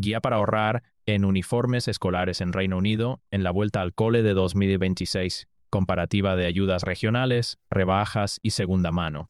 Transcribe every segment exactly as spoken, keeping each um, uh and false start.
Guía para ahorrar en uniformes escolares en Reino Unido en la vuelta al cole de dos mil veintiséis. Comparativa de ayudas regionales, rebajas y segunda mano.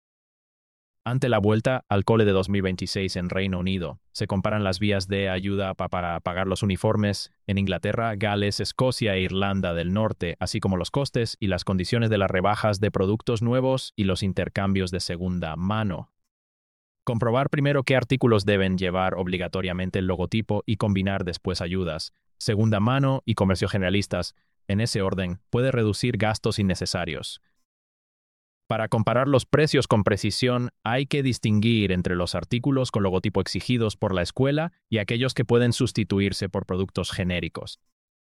Ante la vuelta al cole de dos mil veintiséis en Reino Unido, se comparan las vías de ayuda pa para pagar los uniformes en Inglaterra, Gales, Escocia e Irlanda del Norte, así como los costes y las condiciones de las rebajas de productos nuevos y los intercambios de segunda mano. Comprobar primero qué artículos deben llevar obligatoriamente el logotipo y combinar después ayudas, segunda mano y comercio generalistas. En ese orden, puede reducir gastos innecesarios. Para comparar los precios con precisión, hay que distinguir entre los artículos con logotipo exigidos por la escuela y aquellos que pueden sustituirse por productos genéricos.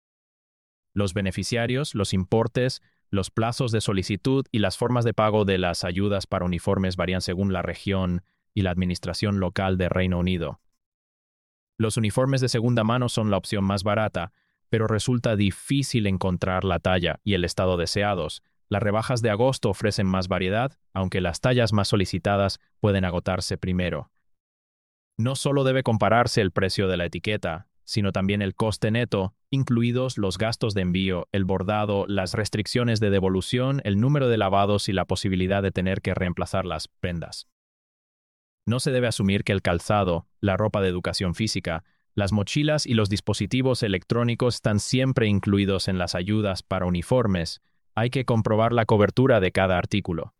Los beneficiarios, los importes, los plazos de solicitud y las formas de pago de las ayudas para uniformes varían según la región y la administración local de Reino Unido. Los uniformes de segunda mano son la opción más barata, pero resulta difícil encontrar la talla y el estado deseados. Las rebajas de agosto ofrecen más variedad, aunque las tallas más solicitadas pueden agotarse primero. No solo debe compararse el precio de la etiqueta, sino también el coste neto, incluidos los gastos de envío, el bordado, las restricciones de devolución, el número de lavados y la posibilidad de tener que reemplazar las prendas. No se debe asumir que el calzado, la ropa de educación física, las mochilas y los dispositivos electrónicos están siempre incluidos en las ayudas para uniformes. Hay que comprobar la cobertura de cada artículo.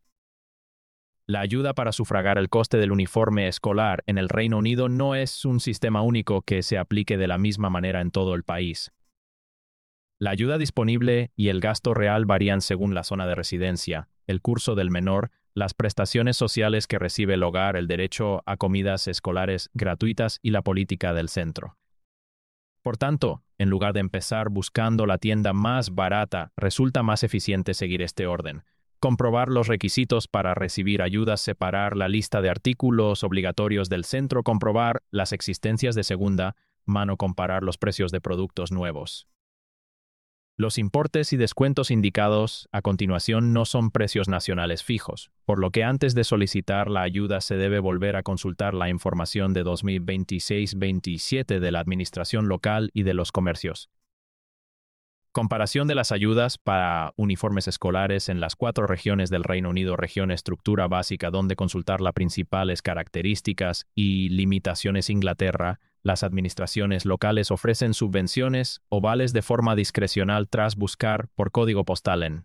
La ayuda para sufragar el coste del uniforme escolar en el Reino Unido no es un sistema único que se aplique de la misma manera en todo el país. La ayuda disponible y el gasto real varían según la zona de residencia, el curso del menor, las prestaciones sociales que recibe el hogar, el derecho a comidas escolares gratuitas y la política del centro. Por tanto, en lugar de empezar buscando la tienda más barata, resulta más eficiente seguir este orden. Comprobar los requisitos para recibir ayudas, separar la lista de artículos obligatorios del centro, comprobar las existencias de segunda mano, comparar los precios de productos nuevos. Los importes y descuentos indicados a continuación no son precios nacionales fijos, por lo que antes de solicitar la ayuda se debe volver a consultar la información de dos mil veintiséis veintisiete de la Administración Local y de los Comercios. Comparación de las ayudas para uniformes escolares en las cuatro regiones del Reino Unido. Región estructura básica, donde consultar las principales características y limitaciones. Inglaterra. Las administraciones locales ofrecen subvenciones o vales de forma discrecional tras buscar por código postal en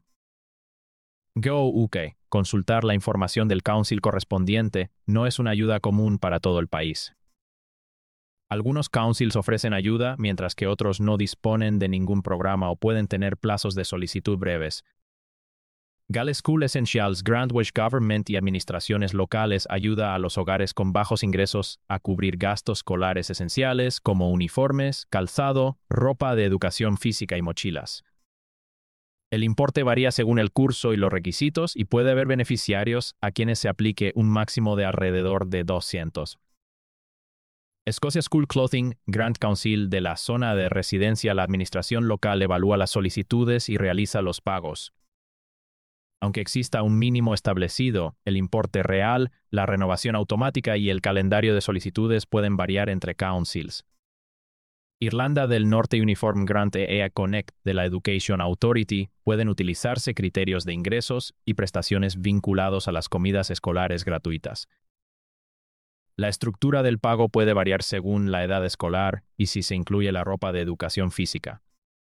Go U K. Consultar la información del Council correspondiente no es una ayuda común para todo el país. Algunos councils ofrecen ayuda, mientras que otros no disponen de ningún programa o pueden tener plazos de solicitud breves. Gales School Essentials Grandwich Government y administraciones locales ayuda a los hogares con bajos ingresos a cubrir gastos escolares esenciales como uniformes, calzado, ropa de educación física y mochilas. El importe varía según el curso y los requisitos y puede haber beneficiarios a quienes se aplique un máximo de alrededor de doscientos. Scotia School Clothing Grand Council de la zona de residencia. La administración local evalúa las solicitudes y realiza los pagos. Aunque exista un mínimo establecido, el importe real, la renovación automática y el calendario de solicitudes pueden variar entre councils. Irlanda del Norte Uniform Grant e E A Connect de la Education Authority pueden utilizarse criterios de ingresos y prestaciones vinculados a las comidas escolares gratuitas. La estructura del pago puede variar según la edad escolar y si se incluye la ropa de educación física.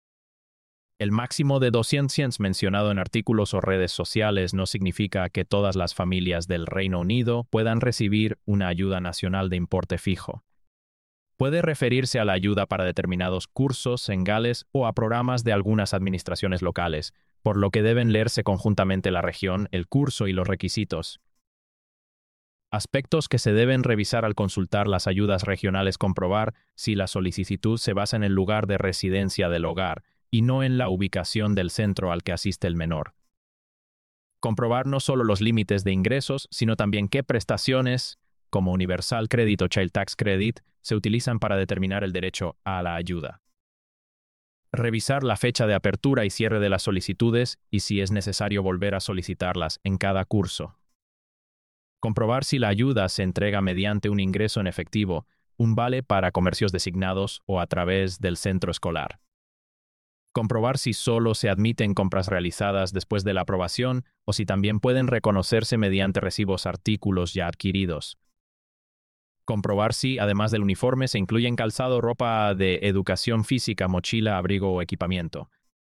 El máximo de doscientos mencionado en artículos o redes sociales no significa que todas las familias del Reino Unido puedan recibir una ayuda nacional de importe fijo. Puede referirse a la ayuda para determinados cursos en Gales o a programas de algunas administraciones locales, por lo que deben leerse conjuntamente la región, el curso y los requisitos. Aspectos que se deben revisar al consultar las ayudas regionales: comprobar si la solicitud se basa en el lugar de residencia del hogar y no en la ubicación del centro al que asiste el menor. Comprobar no solo los límites de ingresos, sino también qué prestaciones, como Universal Credit o Child Tax Credit, se utilizan para determinar el derecho a la ayuda. Revisar la fecha de apertura y cierre de las solicitudes y si es necesario volver a solicitarlas en cada curso. Comprobar si la ayuda se entrega mediante un ingreso en efectivo, un vale para comercios designados o a través del centro escolar. Comprobar si solo se admiten compras realizadas después de la aprobación o si también pueden reconocerse mediante recibos artículos ya adquiridos. Comprobar si, además del uniforme, se incluyen calzado, ropa de educación física, mochila, abrigo o equipamiento.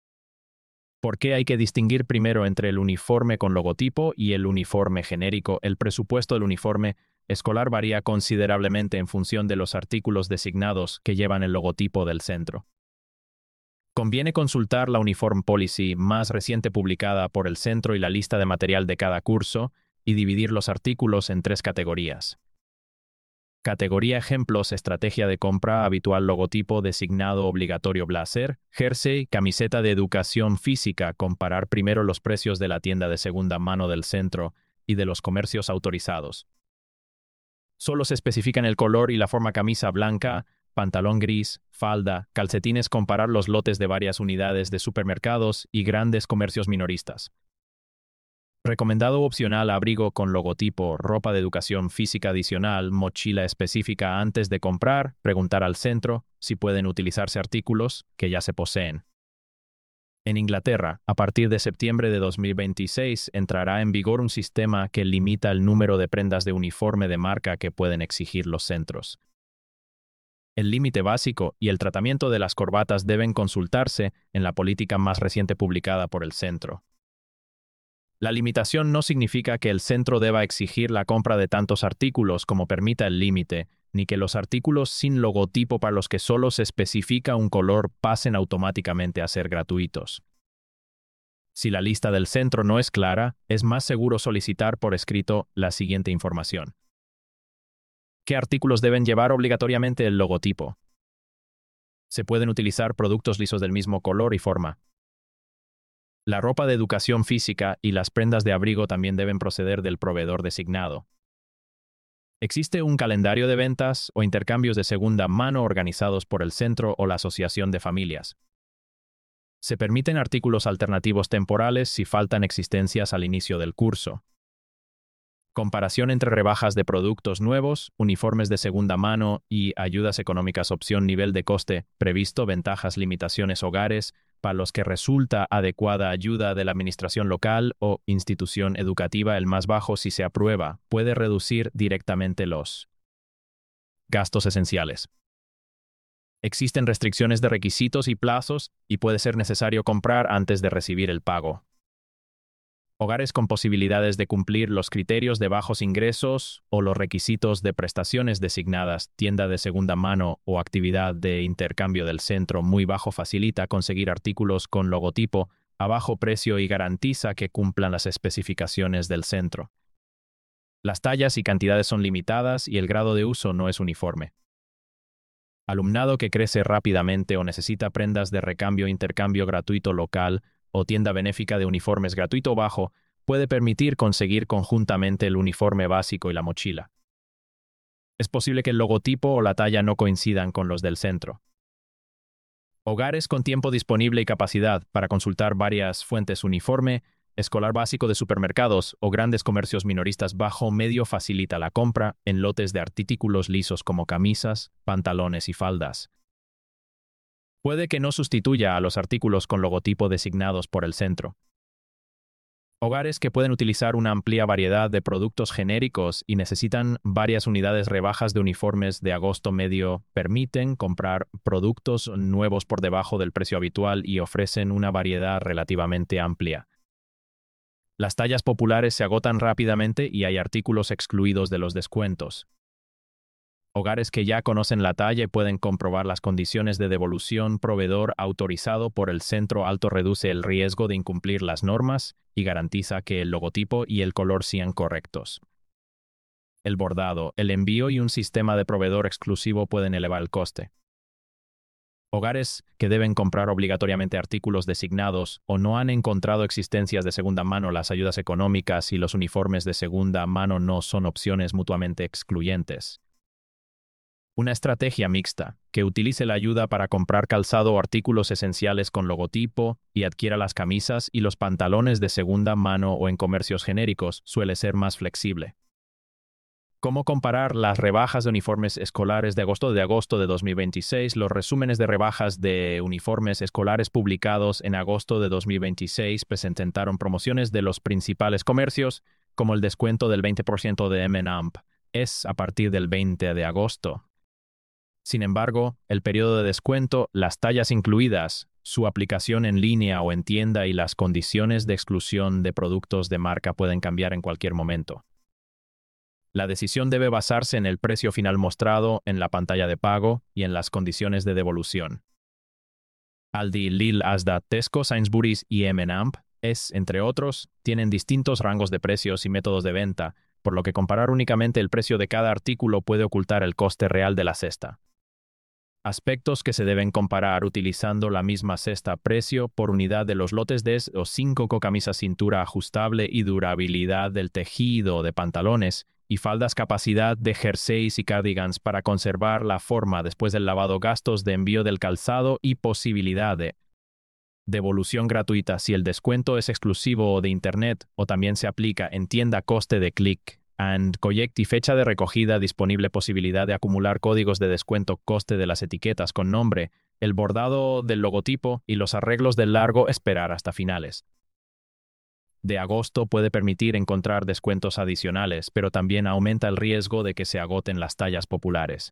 ¿Por qué hay que distinguir primero entre el uniforme con logotipo y el uniforme genérico? El presupuesto del uniforme escolar varía considerablemente en función de los artículos designados que llevan el logotipo del centro. Conviene consultar la Uniform Policy más reciente publicada por el centro y la lista de material de cada curso y dividir los artículos en tres categorías. Categoría ejemplos, estrategia de compra, habitual logotipo designado obligatorio blazer, jersey, camiseta de educación física. Comparar primero los precios de la tienda de segunda mano del centro y de los comercios autorizados. Solo se especifican el color y la forma: camisa blanca, pantalón gris, falda, calcetines. Comparar los lotes de varias unidades de supermercados y grandes comercios minoristas. Recomendado opcional: abrigo con logotipo, ropa de educación física adicional, mochila específica. Antes de comprar, preguntar al centro si pueden utilizarse artículos que ya se poseen. En Inglaterra, a partir de septiembre de dos mil veintiséis, entrará en vigor un sistema que limita el número de prendas de uniforme de marca que pueden exigir los centros. El límite básico y el tratamiento de las corbatas deben consultarse en la política más reciente publicada por el centro. La limitación no significa que el centro deba exigir la compra de tantos artículos como permita el límite, ni que los artículos sin logotipo para los que solo se especifica un color pasen automáticamente a ser gratuitos. Si la lista del centro no es clara, es más seguro solicitar por escrito la siguiente información. ¿Qué artículos deben llevar obligatoriamente el logotipo? Se pueden utilizar productos lisos del mismo color y forma. La ropa de educación física y las prendas de abrigo también deben proceder del proveedor designado. ¿Existe un calendario de ventas o intercambios de segunda mano organizados por el centro o la asociación de familias? Se permiten artículos alternativos temporales si faltan existencias al inicio del curso. Comparación entre rebajas de productos nuevos, uniformes de segunda mano y ayudas económicas. Opción: nivel de coste previsto, ventajas, limitaciones. Hogares para los que resulta adecuada ayuda de la administración local o institución educativa. El más bajo, si se aprueba, puede reducir directamente los gastos esenciales. Existen restricciones de requisitos y plazos y puede ser necesario comprar antes de recibir el pago. Hogares con posibilidades de cumplir los criterios de bajos ingresos o los requisitos de prestaciones designadas. Tienda de segunda mano o actividad de intercambio del centro muy bajo facilita conseguir artículos con logotipo a bajo precio y garantiza que cumplan las especificaciones del centro. Las tallas y cantidades son limitadas y el grado de uso no es uniforme. Alumnado que crece rápidamente o necesita prendas de recambio o intercambio gratuito local o tienda benéfica de uniformes gratuito bajo, puede permitir conseguir conjuntamente el uniforme básico y la mochila. Es posible que el logotipo o la talla no coincidan con los del centro. Hogares con tiempo disponible y capacidad para consultar varias fuentes: uniforme escolar básico de supermercados o grandes comercios minoristas bajo o medio facilita la compra en lotes de artículos lisos como camisas, pantalones y faldas. Puede que no sustituya a los artículos con logotipo designados por el centro. Hogares que pueden utilizar una amplia variedad de productos genéricos y necesitan varias unidades rebajas de uniformes de agosto medio permiten comprar productos nuevos por debajo del precio habitual y ofrecen una variedad relativamente amplia. Las tallas populares se agotan rápidamente y hay artículos excluidos de los descuentos. Hogares que ya conocen la talla y pueden comprobar las condiciones de devolución. Proveedor autorizado por el centro alto reduce el riesgo de incumplir las normas y garantiza que el logotipo y el color sean correctos. El bordado, el envío y un sistema de proveedor exclusivo pueden elevar el coste. Hogares que deben comprar obligatoriamente artículos designados o no han encontrado existencias de segunda mano. Las ayudas económicas y los uniformes de segunda mano no son opciones mutuamente excluyentes. Una estrategia mixta, que utilice la ayuda para comprar calzado o artículos esenciales con logotipo y adquiera las camisas y los pantalones de segunda mano o en comercios genéricos, suele ser más flexible. ¿Cómo comparar las rebajas de uniformes escolares de agosto de agosto de dos mil veintiséis? Los resúmenes de rebajas de uniformes escolares publicados en agosto de dos mil veintiséis presentaron promociones de los principales comercios, como el descuento del veinte por ciento de M and A M P. Es a partir del veinte de agosto. Sin embargo, el periodo de descuento, las tallas incluidas, su aplicación en línea o en tienda y las condiciones de exclusión de productos de marca pueden cambiar en cualquier momento. La decisión debe basarse en el precio final mostrado en la pantalla de pago y en las condiciones de devolución. Aldi, Lidl, Asda, Tesco, Sainsbury's y M and A M P, es, entre otros, tienen distintos rangos de precios y métodos de venta, por lo que comparar únicamente el precio de cada artículo puede ocultar el coste real de la cesta. Aspectos que se deben comparar utilizando la misma cesta: precio por unidad de los lotes de o cinco camisas cintura ajustable y durabilidad del tejido de pantalones y faldas, capacidad de jerseys y cardigans para conservar la forma después del lavado, gastos de envío del calzado y posibilidad de devolución gratuita si el descuento es exclusivo o de Internet o también se aplica en tienda, coste de clic and collect y fecha de recogida disponible, posibilidad de acumular códigos de descuento, coste de las etiquetas con nombre, el bordado del logotipo y los arreglos del largo, esperar hasta finales de agosto puede permitir encontrar descuentos adicionales, pero también aumenta el riesgo de que se agoten las tallas populares.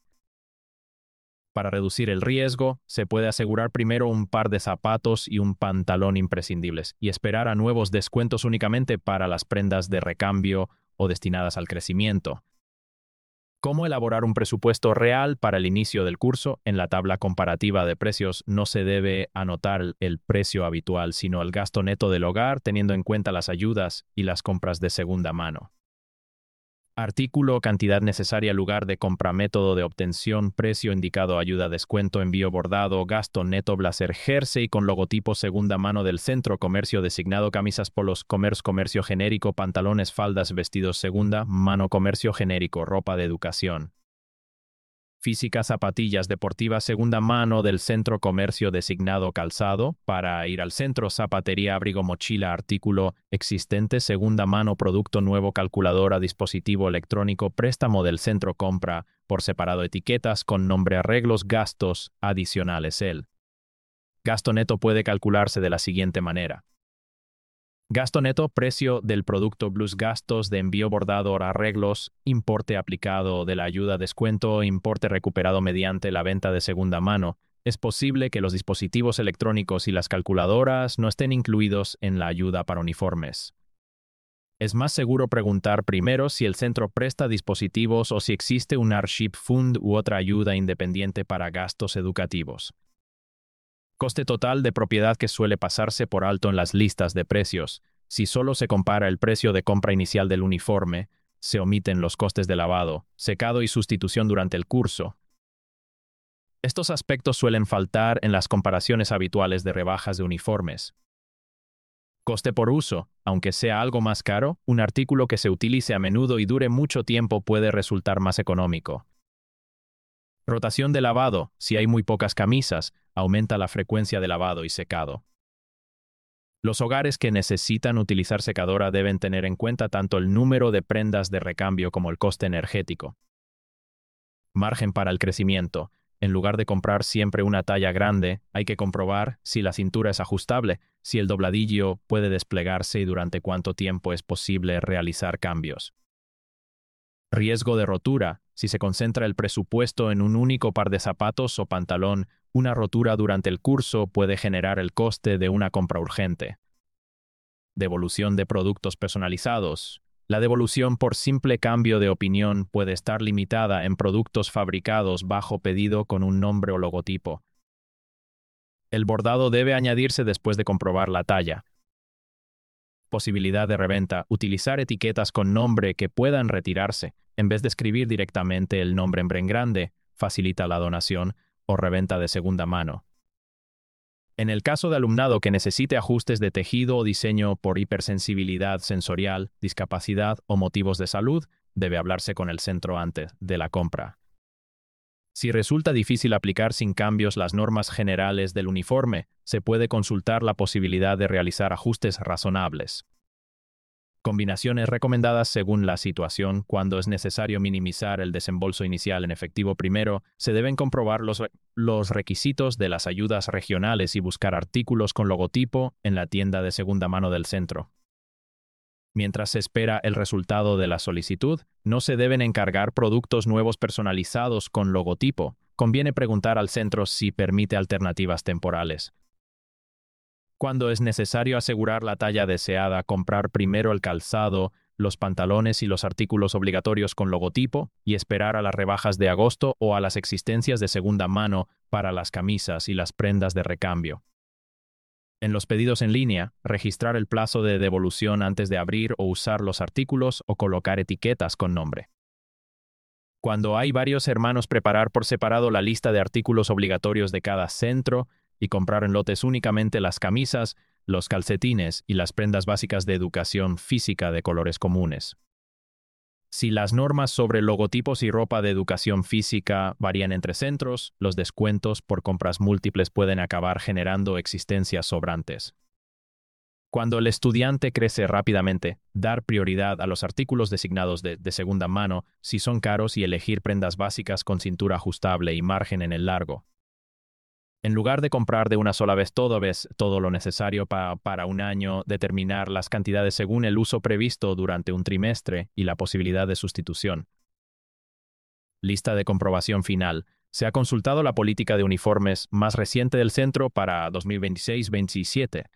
Para reducir el riesgo, se puede asegurar primero un par de zapatos y un pantalón imprescindibles y esperar a nuevos descuentos únicamente para las prendas de recambio o destinadas al crecimiento. ¿Cómo elaborar un presupuesto real para el inicio del curso? En la tabla comparativa de precios no se debe anotar el precio habitual, sino el gasto neto del hogar, teniendo en cuenta las ayudas y las compras de segunda mano. Artículo, cantidad necesaria, lugar de compra, método de obtención, precio indicado, ayuda, descuento, envío, bordado, gasto neto, blazer, jersey con logotipo, segunda mano del centro comercio designado, camisas, polos, comercio, comercio genérico, pantalones, faldas, vestidos, segunda mano, comercio genérico, ropa de educación física, zapatillas deportivas, segunda mano del centro comercio designado, calzado, para ir al centro, zapatería, abrigo, mochila, artículo existente, segunda mano, producto nuevo, calculadora, dispositivo electrónico, préstamo del centro, compra por separado, etiquetas con nombre, arreglos, gastos adicionales. El gasto neto puede calcularse de la siguiente manera. Gasto neto, precio del producto plus gastos de envío, bordado, arreglos, importe aplicado de la ayuda, descuento, importe recuperado mediante la venta de segunda mano. Es posible que los dispositivos electrónicos y las calculadoras no estén incluidos en la ayuda para uniformes. Es más seguro preguntar primero si el centro presta dispositivos o si existe un Hardship Fund u otra ayuda independiente para gastos educativos. Coste total de propiedad que suele pasarse por alto en las listas de precios. Si solo se compara el precio de compra inicial del uniforme, se omiten los costes de lavado, secado y sustitución durante el curso. Estos aspectos suelen faltar en las comparaciones habituales de rebajas de uniformes. Coste por uso. Aunque sea algo más caro, un artículo que se utilice a menudo y dure mucho tiempo puede resultar más económico. Rotación de lavado. Si hay muy pocas camisas, aumenta la frecuencia de lavado y secado. Los hogares que necesitan utilizar secadora deben tener en cuenta tanto el número de prendas de recambio como el coste energético. Margen para el crecimiento. En lugar de comprar siempre una talla grande, hay que comprobar si la cintura es ajustable, si el dobladillo puede desplegarse y durante cuánto tiempo es posible realizar cambios. Riesgo de rotura. Si se concentra el presupuesto en un único par de zapatos o pantalón, una rotura durante el curso puede generar el coste de una compra urgente. Devolución de productos personalizados. La devolución por simple cambio de opinión puede estar limitada en productos fabricados bajo pedido con un nombre o logotipo. El bordado debe añadirse después de comprobar la talla. Posibilidad de reventa. Utilizar etiquetas con nombre que puedan retirarse, en vez de escribir directamente el nombre en grande, facilita la donación o reventa de segunda mano. En el caso de alumnado que necesite ajustes de tejido o diseño por hipersensibilidad sensorial, discapacidad o motivos de salud, debe hablarse con el centro antes de la compra. Si resulta difícil aplicar sin cambios las normas generales del uniforme, se puede consultar la posibilidad de realizar ajustes razonables. Combinaciones recomendadas según la situación. Cuando es necesario minimizar el desembolso inicial en efectivo primero, se deben comprobar los, los requisitos de las ayudas regionales y buscar artículos con logotipo en la tienda de segunda mano del centro. Mientras se espera el resultado de la solicitud, no se deben encargar productos nuevos personalizados con logotipo. Conviene preguntar al centro si permite alternativas temporales. Cuando es necesario asegurar la talla deseada, comprar primero el calzado, los pantalones y los artículos obligatorios con logotipo y esperar a las rebajas de agosto o a las existencias de segunda mano para las camisas y las prendas de recambio. En los pedidos en línea, registrar el plazo de devolución antes de abrir o usar los artículos o colocar etiquetas con nombre. Cuando hay varios hermanos, preparar por separado la lista de artículos obligatorios de cada centro y comprar en lotes únicamente las camisas, los calcetines y las prendas básicas de educación física de colores comunes. Si las normas sobre logotipos y ropa de educación física varían entre centros, los descuentos por compras múltiples pueden acabar generando existencias sobrantes. Cuando el estudiante crece rápidamente, dar prioridad a los artículos designados de, de segunda mano si son caros y elegir prendas básicas con cintura ajustable y margen en el largo. En lugar de comprar de una sola vez todo, vez todo lo necesario pa, para un año, determinar las cantidades según el uso previsto durante un trimestre y la posibilidad de sustitución. Lista de comprobación final. Se ha consultado la política de uniformes más reciente del centro para dos mil veintiséis veintisiete.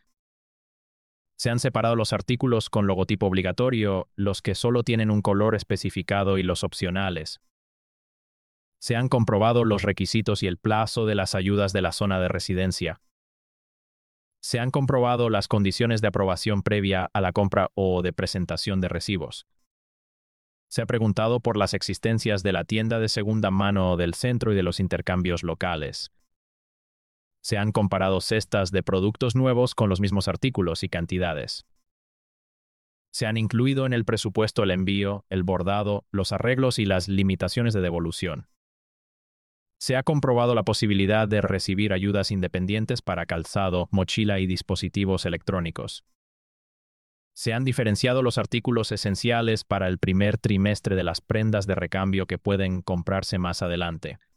Se han separado los artículos con logotipo obligatorio, los que solo tienen un color especificado y los opcionales. Se han comprobado los requisitos y el plazo de las ayudas de la zona de residencia. Se han comprobado las condiciones de aprobación previa a la compra o de presentación de recibos. Se ha preguntado por las existencias de la tienda de segunda mano del centro y de los intercambios locales. Se han comparado cestas de productos nuevos con los mismos artículos y cantidades. Se han incluido en el presupuesto el envío, el bordado, los arreglos y las limitaciones de devolución. Se ha comprobado la posibilidad de recibir ayudas independientes para calzado, mochila y dispositivos electrónicos. Se han diferenciado los artículos esenciales para el primer trimestre de las prendas de recambio que pueden comprarse más adelante.